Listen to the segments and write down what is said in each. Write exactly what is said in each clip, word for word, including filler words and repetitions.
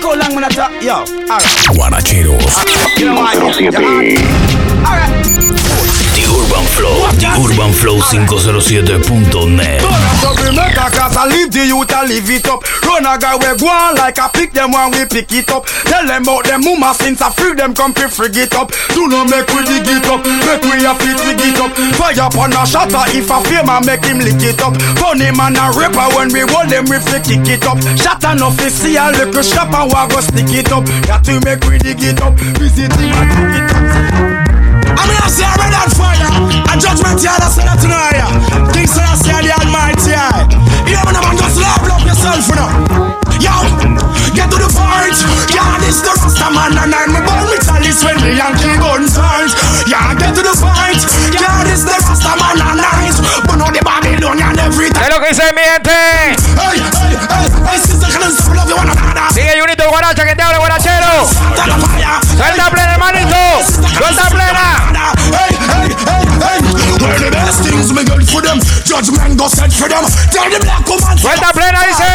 So long when I talk, yo. Alright. Guaracheros. You know what? Alright. The Urban Flow. The Urban Flow five oh seven punto net. Cause I leave the youth and leave it up. Run a guy we go on like I pick them when we pick it up. Tell them about them mama since I free them come to frig it up. Do not make we dig it up. Make we a fit we get up. Fire upon a shatter if I fear man make him lick it up. Funny man a rapper when we hold them we fi kick it up. Shatter no fi see a little shop and we go stick it up. Got to make we dig it up. Visit him and dig it up. I mean I say I read on fire. A judgment yard I say that tonight. King say I say the Almighty. You know man just love love yourself you know. Yo, get to the fight. Yeah, this the Rasta man and I'm a born with Alice when the Yankee guns fight. Yeah, get to the fight. Yeah, this the Rasta man and I'm but now the Babylonian everything. Es lo que dice mi gente. Hey, hey, hey, hey, sister, can I stop love you one another? Sigue Junito Guaracha que te habla Guarachero. Suelta plena, hermanito. Suelta plena. Hey, hey, hey, hey. Well, the best things we got for them. Judgment go set for them. Tell the black woman. Suelta plena, dice.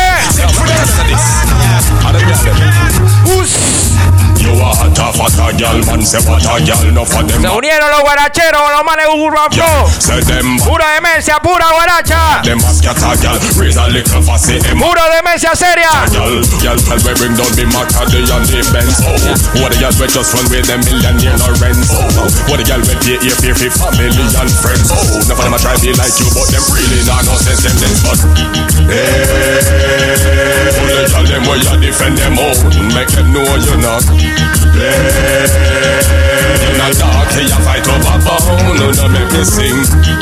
You are hot off a girl, man say what a girl, no for them. Se unieron los guaracheros, los manes Urban Flow. Say them pura demencia, pura guaracha. Them ask a girl, raise a little fussy. Pura demencia seria. Girl, girl, tell me bring down the Macadie and the Benz. Oh, what the girl we just run with them millionaire no rents. Oh, what the girl we pay here pay for family and friends. Oh, none of them a try be like you, but them really not no sense them this. But hey, all the girl them where you defend them all, make them know you not. Yeah, in a dark you fight over bone, no no make me sing.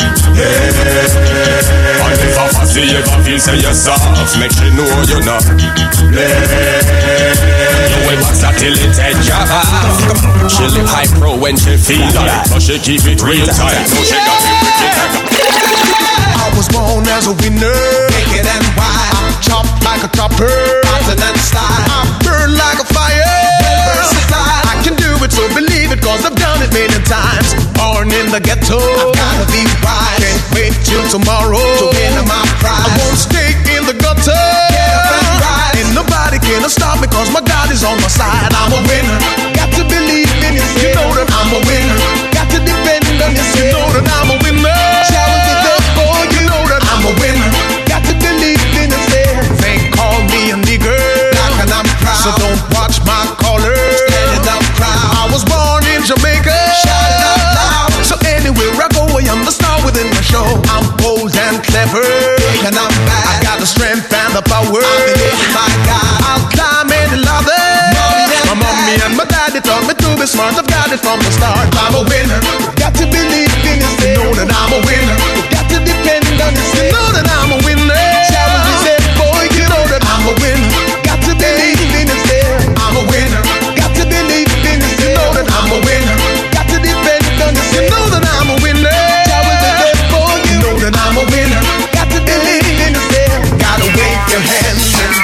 Yeah, and if I fussy ever feel say you're soft, make you know you're not. Yeah, you will box that till it head drop off. She live high pro when she feel like, so she keep it real tight. So she got it wicked. I was born as a winner, naked and wild. I chop like a chopper, rotten and style. I burn like a fire, versatile. I can do it, so believe it, cause I've done it many times. Born in the ghetto, I've gotta be wise. Can't wait till tomorrow to win my prize. I won't stay in the gutter, and nobody can stop me, cause my God is on my side. I'm a winner, got to believe in it, you know that I'm a winner. Got to depend on this, you know that I'm a winner. Challenge it up, boy, you know that I'm a winner. Got to believe in it, they call me a nigger, and I'm proud. So don't watch my collar, stand up proud. I was born in Jamaica, shout it out loud. So anywhere I go, I am the star within the show. I'm bold and clever, and I'm bad. I got the strength and the power. I believe in my God. I'll climb any ladder. My mommy and my daddy taught me to be smart. I've got it from the start. I'm a winner. Got to believe in it. You know that I'm a winner. Got to depend on it. You know that I'm a winner. Challenge is it, boy. You know that I'm a winner. Got to believe in it. I'm a winner. Got to believe in it. You know that I'm a winner. Got to depend on it. You know that I'm a winner. Challenge is it, boy. You know that I'm a winner. Got to believe in it. Gotta wave your hands and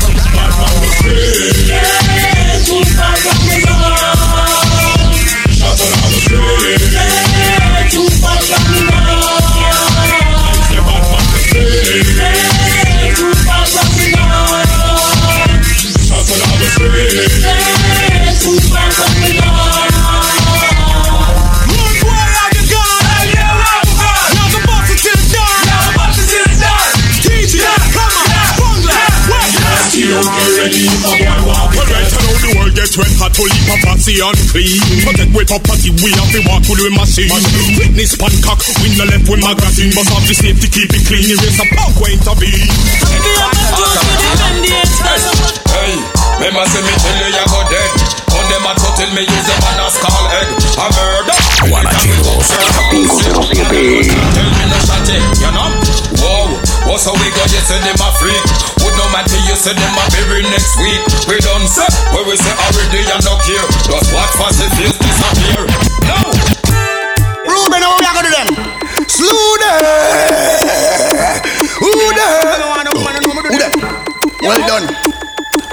when hot to leap up fancy and clean. Protect with property, we have to walk with the machine. Fitness pan cock, we no left with magazine. But have the safety, keep it clean, erase a punk way to be. Hey, remember say me tell you you go dead. On them a tell me use a man as call egg. A murder. Guaracheros five oh seven. Tell me no shot it, you know. Whoa, what's how we go, you say them a freak. Would no matter you say them a bury next week. We done say, where we say already and no care. Just watch fast the face disappear. No. Ruben, what we are gonna do them? Slew them. Who them? Who them? Well done. Yo,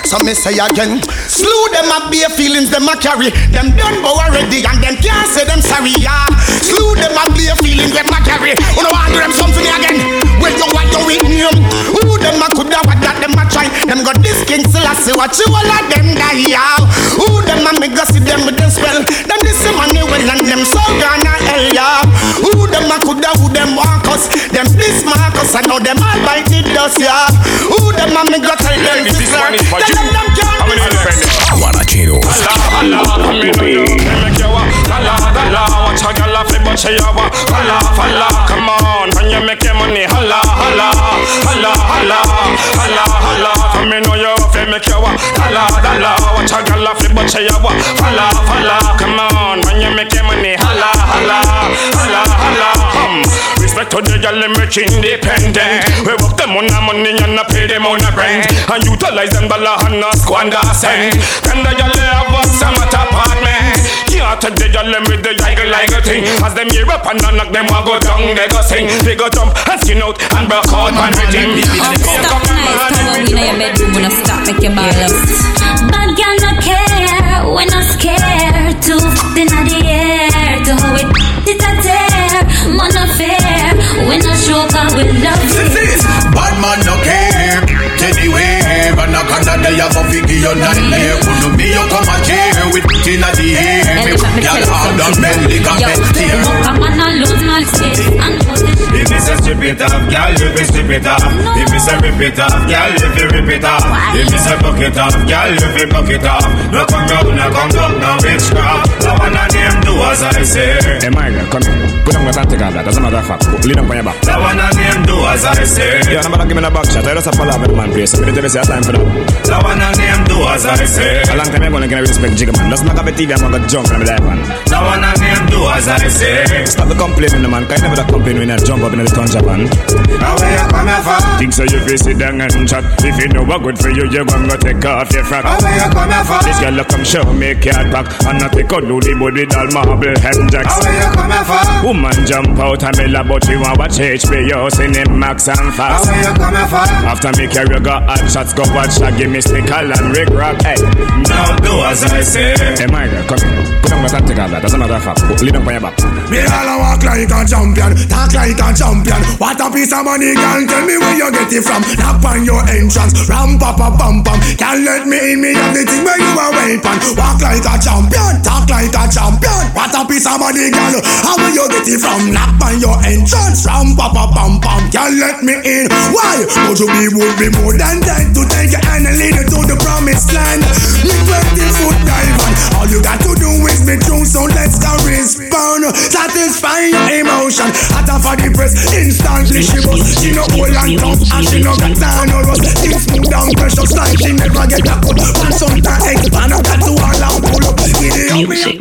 So me say again, slew them a bare feelings them a carry. Them done bow already and them can't say them sorry, yeah. Slew them a bare feelings them a carry. You know I do them something again. When you want to win him, who them a coulda what that them a try. Them got this king Selassie, watch you all of them die, yeah. Who them a me go see them with them spell. Them this money well and them so gonna hell, yeah. Who them a coulda who them walk us. Them this Marcus I know them all bite the dust, yeah. Who them a me go tell them this is learn. Tell them them can't be Guarachero. Allah, Allah, me know you make you walk. Allah, Allah, watch a girl a flip but she a walk. Allah, Allah, come on, when you make your money. Allah, Allah, Allah, Allah, Allah, Allah, come me know you fi make you walk. Allah, Allah, watch a girl a flip but she a walk. Allah, Allah, come on, when you make your money. Allah, Allah, Allah, Allah, um. Respect to the girl them rich independent. We work them on the money and not pay them on the rent. And utilize them dollar and not squander cent. Can the girl have a summer apartment? Can't take the girl them with the jiggle like a thing. As them hear up and knock them a go down, they go sing. They go jump and skin out and broke out and everything. Um, stop nice, come on in your bedroom when I stop make your ball up. Bad girl no care, we no scared. Two foot in the air, to how it it a tear. Man no fair, we no show cause we love it. Bad man no care, anyway. But not gonna day of a figure your nightmare. Couldn't be your come a chair with it in the air. Y'all have done belly can best here. Come on and lose my space and put it. If it's a strip it off, girl, you be strip it off. If it's a rip it off, girl, you be rip it off. If it's a buck it off, girl, you be buck it off. No come down, no come down, no witchcraft. No one of them do as I say. Hey, my girl, come here. Put on my hand, take off that. That's another fact. Lean up on your back. No one of them do as I say. Yeah, I'm gonna give me a back shot. I just have to follow up with the man place. We need to be time for that. No one of them do as I say. A long time I'm gonna respect Jigga man. That's not gonna be T V, I'm gonna jump from the live man. No one of them do as I say. Stop the complaining, the man. Can you never complain when you jump up in the ton Japan? Now where you come here from? Think so you face it down and chat. If you know what good for you, you're gonna take off your frack. Now where you come here from? This girl come show me cat back. And not take out the body with all marble hem jacks. Now where you come here from? Woman jump out and me love but you want watch H B O, Cinemax Max and Fast. Now where you come here from? After me carry go hot shots, go watch that give me Stickle and Rick Rock. Hey, now do as I say. Hey my girl, come here. Put on my hand, take off that. That's another fact. Lean up on your back. Me all a walk like a champion, talk like a champion. What a piece of money, girl, tell me where you get it from. Knock on your entrance, ram pa pa pam pam. Can't let me in, me have the thing where you are waiting. Walk like a champion, talk like a champion. What a piece of money, girl, how will you get it from? Knock on your entrance, ram pa pa pam pam. Can't let me in, why? Would you be, would be more than that to take your hand and lead you to the promised land. Me twenty foot dive on, all you got to do is be true, so let's go respond. Satisfy your emotion, hotter for the press, instantly she bust. She no old and tough, and she no got time no rust. Things smooth down precious like she never get a cut. And sometimes expand up that to all and pull up. Music.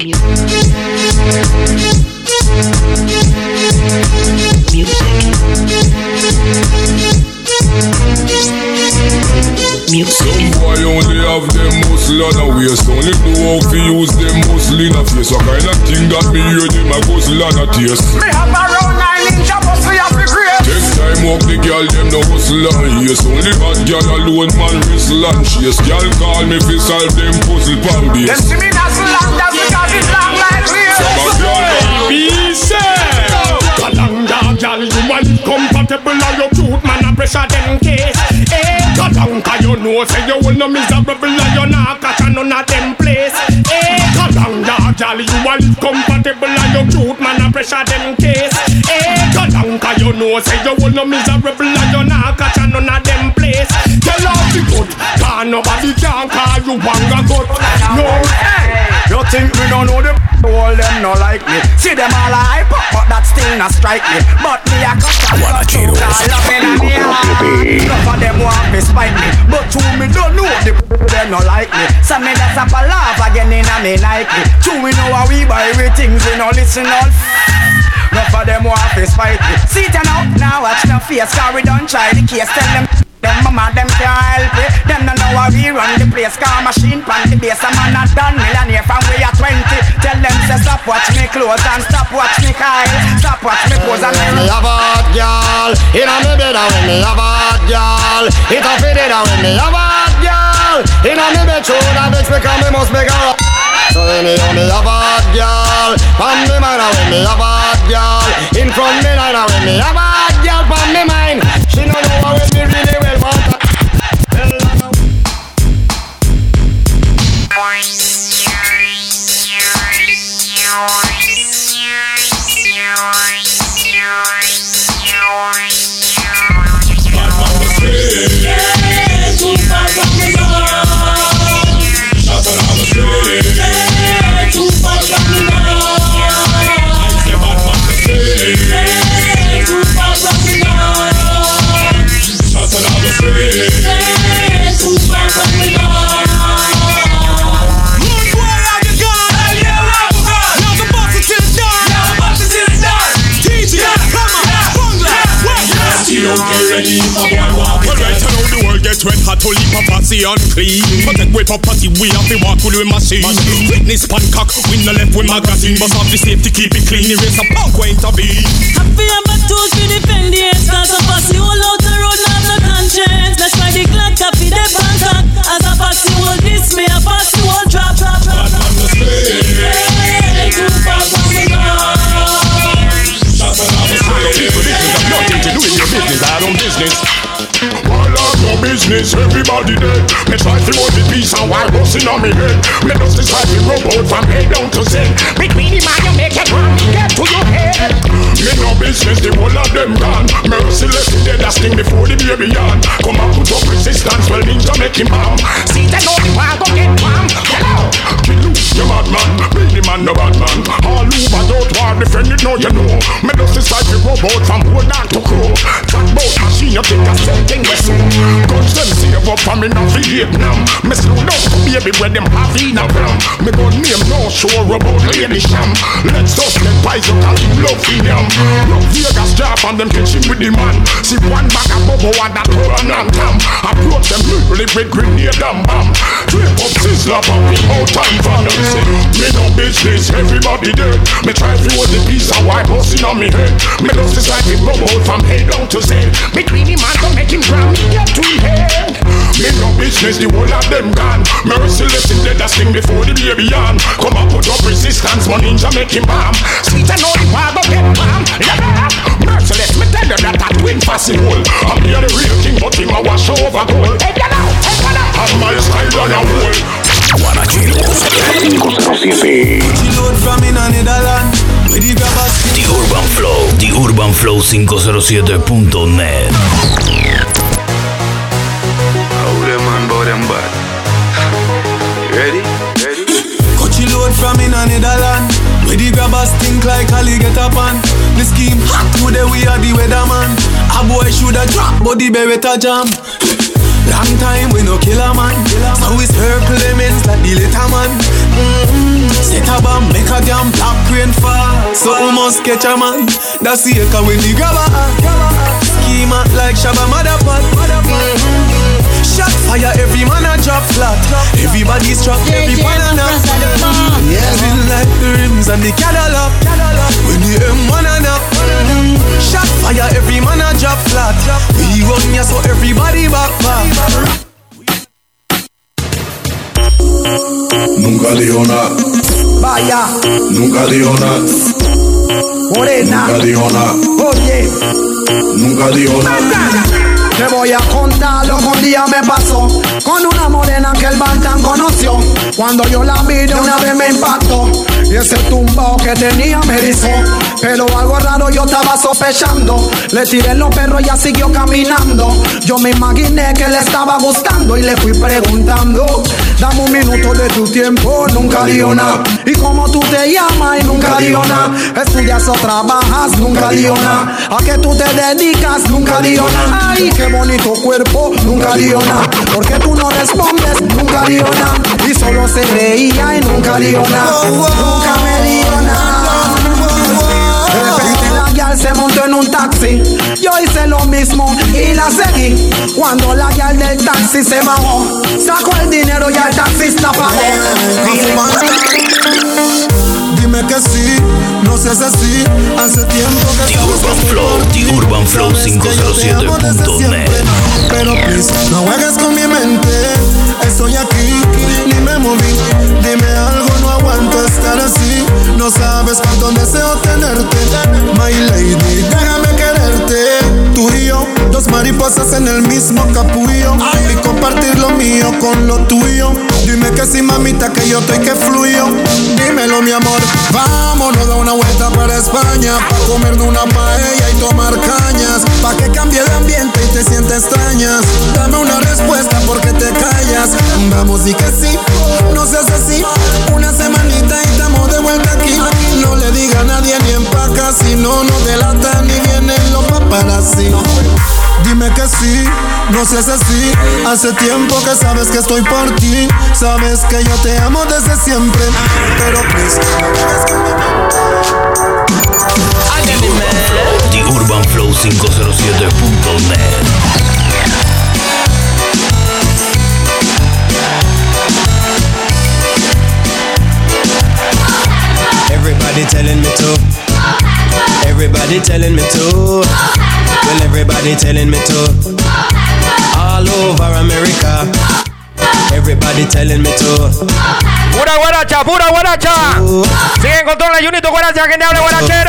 Music. Some boy only have them muscle on a waist. Only know how to use them muscle in a face. What kind of thing that me hear them a muscle on a taste? Me have around nine inch of muscle of the grave. Take time walk the girl them no hustle on yes. Only hot girl alone man whistle and chase. Girl call me fi solve them puzzle pan base. Them see me not so long that's because it's long like real. Some a girl be safe. Kalanga girl you want compatible on your truth man a pressure them case. Eh, Kalanga you know say you will no miserable and you not catch none of them place. Eh, Kalanga girl you want compatible on your truth man a pressure them case. Eh, Kalanga you know say you will no miserable and you not catch none of them place. Tell off the good, cause nobody can call you wanga good. No, hey, you think me don't know them? All them no like me. See them all hype up, but that still not strike me. But me a cut and cut out all up in a me heart. Enough of them want to spite me, but to me don't know the them no like me. So me just up a laugh again in a me Nike. To me know how we buy we things, we no listen all. Enough of them want to spite me. See them out now, watch no face, cause we don't try the case. Tell them them mama, them can't help it. Them no know how we run the place. Car machine pan the base. A man a done millionaire from we are twenty. Tell them say stop watch me clothes and stop watch me Kyle. Stop watch me pose and me have a hot girl. It a me better when me have a hot girl. It a fit it when me have a hot girl. girl in a me bedroom, I vex because me must make her. So when me me a bad girl, from me mind when me a bad girl, in front me line when me a bad girl, from me mind. She no know how me really well want. Red hot to leap up patsy unclean. Protect with property, we have to walk with the machine. Witness pan cock, win the left with magazine. But have the safety, keep it clean, erase a punk way to be. Happy and back to us, we defend the ends. Cause a patsy all out the road, not no conscience. That's why the clock copy the Bangkok. As a patsy will diss me, a patsy will drop, drop, drop. Bad man the spray. Too far from the ground. Shots on the spray. People, this is nothing to do with your business, I don't business. All of your business, everybody dead. Me try to hold the peace and while busting on me head. Me just decide to rub out from head down to Z. Between the man you make it wrong, get to your head. Me no business, the whole of them gone. Merciless, dead as thing before the baby yawn. Come and put up resistance, well ninja make him bomb. See that all the while go get bomb. Kill you, you bad man, be the man no bad man. All over don't war defend it, no you know. Me just decide to rub out from whole down to crow. Track boat machine, you think I said thing we so. Guns them save up for me now for Vietnam. Me slow down to baby where them have in a gram. Me gon' name no sure about Lady Sham. Let's just get pies out and leave love in them. Love Vegas drop and them catch him with the man. See one back a bubble and that turn and tam. Approach them literally with grenade and bomb. Drape up sizzler and we out time for them say. Me no business, everybody dead. Me try to hold the piece of white busting on me head. Me just decide to bubble from head down to Z. Between the man don't make him drown, get to him head. Me no business, the whole of them gone. Merciless is dead as thing before the baby on. Come and put up resistance, one ninja make him bomb. Sweet and all the war don't get bomb. Merciless, me tell you that a twin possible. I'm here the real king, but him a wash over gold. Hey, get out, hey, get out. And my style on a wall. The Urban Flow, The Urban Flow cinco cero siete punto net. Ready? Ready? Coachy load from in a Netherland. Where the grabbers think like Ali get up on. The scheme hot today we are the weatherman. A boy shoulda drop but the beretta jam. Long time we no kill a man. So we circle them ends like the little man. Mm-hmm. Set a bomb, make a damn black rain fall. So we must catch a man. That's the echo when the grabber scheme out like Shabba Motherpot. Mm-hmm. Shot fire, every man a drop flat. Everybody's trapped, every banana. Spin like the rims and the Cadillac. When the M one and up. Shot fire, every man a drop flat. We run ya so everybody back back. Nunca dijo nada. Vaya. Nunca dijo nada. Morena. Nunca dijo nada. Oye. Nunca dijo nada. Te voy a contar lo que un día me pasó con una morena que el Bantan conoció. Cuando yo la vi de una vez me impactó y ese tumbao que tenía me erizó. Pero algo raro yo estaba sospechando. Le tiré los perros y ella siguió caminando. Yo me imaginé que le estaba gustando y le fui preguntando: dame un minuto de tu tiempo, nunca dijo nada. Y como tú te llamas y nunca dijo nada. Estudias o trabajas, nunca dijo nada. A qué tú te dedicas, nunca dijo nada. Ay, qué bonito cuerpo, nunca dijo nada. Porque tú no respondes, nunca dijo nada. Y solo se reía y nunca dijo nada. Nunca me dijo nada. De repente la yal se montó en un taxi. Yo hice lo mismo y la seguí. Cuando la yal del taxi se bajó, sacó el dinero y el taxista pagó. Dime que sí, no seas así. Hace tiempo que The Urban Flow, The Urban Flow cinco cero siete punto net. Pero please, no juegues con mi mente. estoy aquí, ni me moví. Dime algo, no aguanto estar así. No sabes cuánto deseo tenerte, my lady, déjame quererte. Tú y yo, dos mariposas en el mismo capullo, y compartir lo mío con lo tuyo. Dime que sí, mamita, que yo estoy que fluyo. Dímelo, mi amor, vámonos de una vuelta para España, pa' comer de una paella y tomar cañas, pa' que cambie de ambiente y te sientas extrañas. Dame una respuesta porque te callas. Vamos, di que sí, no seas así. Una semanita y estamos de vuelta aquí. No le diga a nadie ni empaca, si no nos delatan ni vienen los paparazzi. Dime que sí, no seas así. Hace tiempo que sabes que estoy por ti. Sabes que yo te amo desde siempre, pero please, The Urban Flow cinco cero siete punto net. Everybody telling me to. Everybody telling me to. Well, everybody telling me to. All over America. Everybody telling me to. Pura guaracha, pura guaracha. Siguen con todo el Junito Guaracha, que te habla guarachero.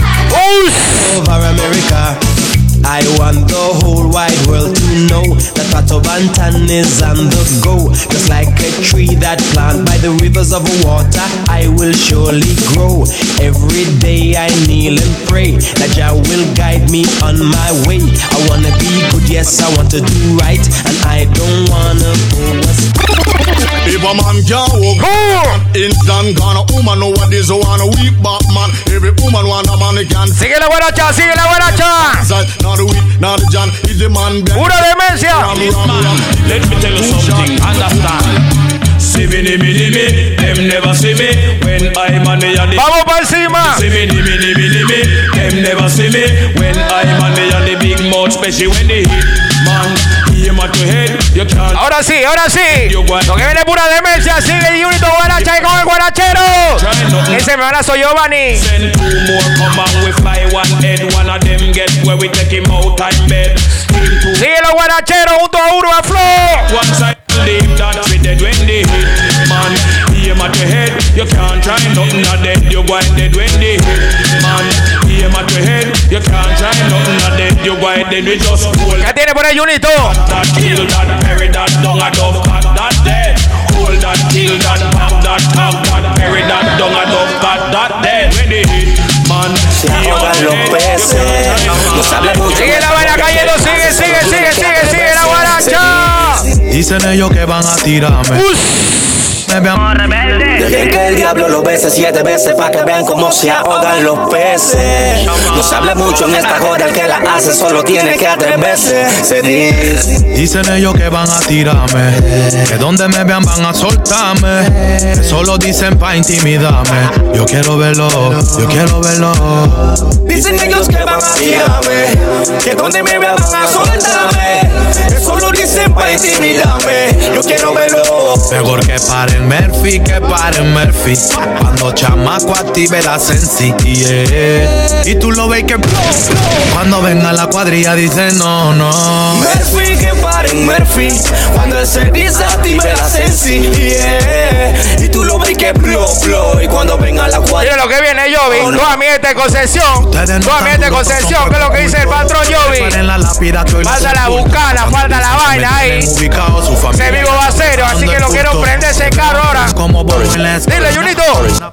All over America. I want the whole wide world to know that Pato Bantan is on the go. Just like a tree that planted by the rivers of water, I will surely grow. Every day I kneel and pray that Jah will guide me on my way. I wanna be good, yes, I want to do right, and I don't wanna go astray. If a man can't walk, instant gonna woman know what is a one a weak back man. Every woman want a man can. Sigue la guaracha, sigue la guaracha. Not the weak, not the John, is the man. Pura demencia. Let me tell you something, understand. See me, me, me, me, them never see me when I'm on the yard. Vamos pa' encima. See me, me, me, me, me, them never see me when I'm on the yard. The big mouth, especially when they hit, man. Ahora sí, ahora sí. Lo que viene pura demencia. Sigue el Junito Guaracha y con el guarachero. Ese me abrazo Giovanni. Send two more, come on, we fly one head. One of them get where we take him out and bed. Sigue los guaracheros junto a Urban Flow. One side leave that we dead when they hit. Man, aim at your head. You can't try nothing of dead. You go dead when they hit. Man, aim at your head. You can't try nothing of dead. You go dead. We just hold. ¿Qué tiene por ahí, Junito? That kill that, bury that, down a dove, cut that dead. Hold that, kill that, pop that, top that, bury that, down a dove, cut that dead. When they hit, man, se ahogan los peces. No sabe mucho. Sigue la vara cayendo, sigue, sigue, sigue, sigue, sigue la guaracha. Dicen ellos que van a tirarme. Dejen que el diablo lo bese siete veces pa' que vean cómo se ahogan los peces. No se habla mucho en esta joda, el que la hace solo tiene que atreverse. Se dice. Dicen ellos que van a tirarme, que donde me vean van a soltarme, que solo dicen pa' intimidarme. Yo quiero verlo, yo quiero verlo. Dicen ellos que van a tirarme, que donde me vean van a soltarme, que solo dicen pa' intimidarme. Yo quiero verlo. Mejor que paren Murphy, que paren Murphy. Cuando chamaco active la sensi, yeah. Y tú lo ves que cuando venga la cuadrilla dice no, no. Murphy, que paren Murphy. Cuando él se dice active la sensi, yeah. Y tú lo ves que blow, blow. Y cuando venga la cuadrilla. Mira lo que viene Jovi, oh, no. Tu ambiente de concesión. Tu ambiente de concesión, que es lo que dice el patrón Jovi. Falta la bucana, falta la vaina ahí. Ese vivo va a cero, así que lo quiero prender ese carro ahora. Dile, Junito.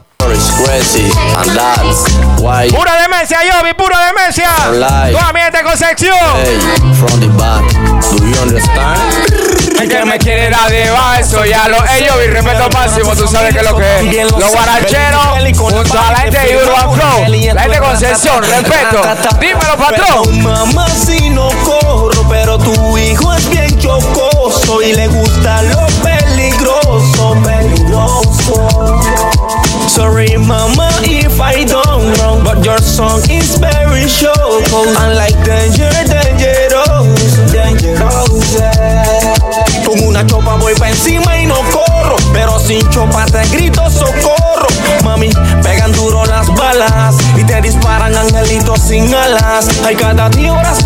Pura demencia, Jovi, pura demencia. Tu ambiente de concesión. From the back, do you understand? El que me quiere dar de eso, ya lo. Ey, Jovi, respeto máximo, tú sabes que es lo que es. Los guaracheros junto a la gente de Urban Flow, la gente de concesión, respeto. Dímelo, patrón. Mamá, si no corro, pero tu hijo es bien chocoso y le gusta lo peligroso, peligroso. Sorry, mama, if I done wrong, but your song is very choco. Unlike danger, dangerous, dangerous. Yeah. Con una chopa voy pa' encima y no corro, pero sin chopa te grito socorro. Mami, pegan duro las balas y te disparan angelitos sin alas. Hay cada día horas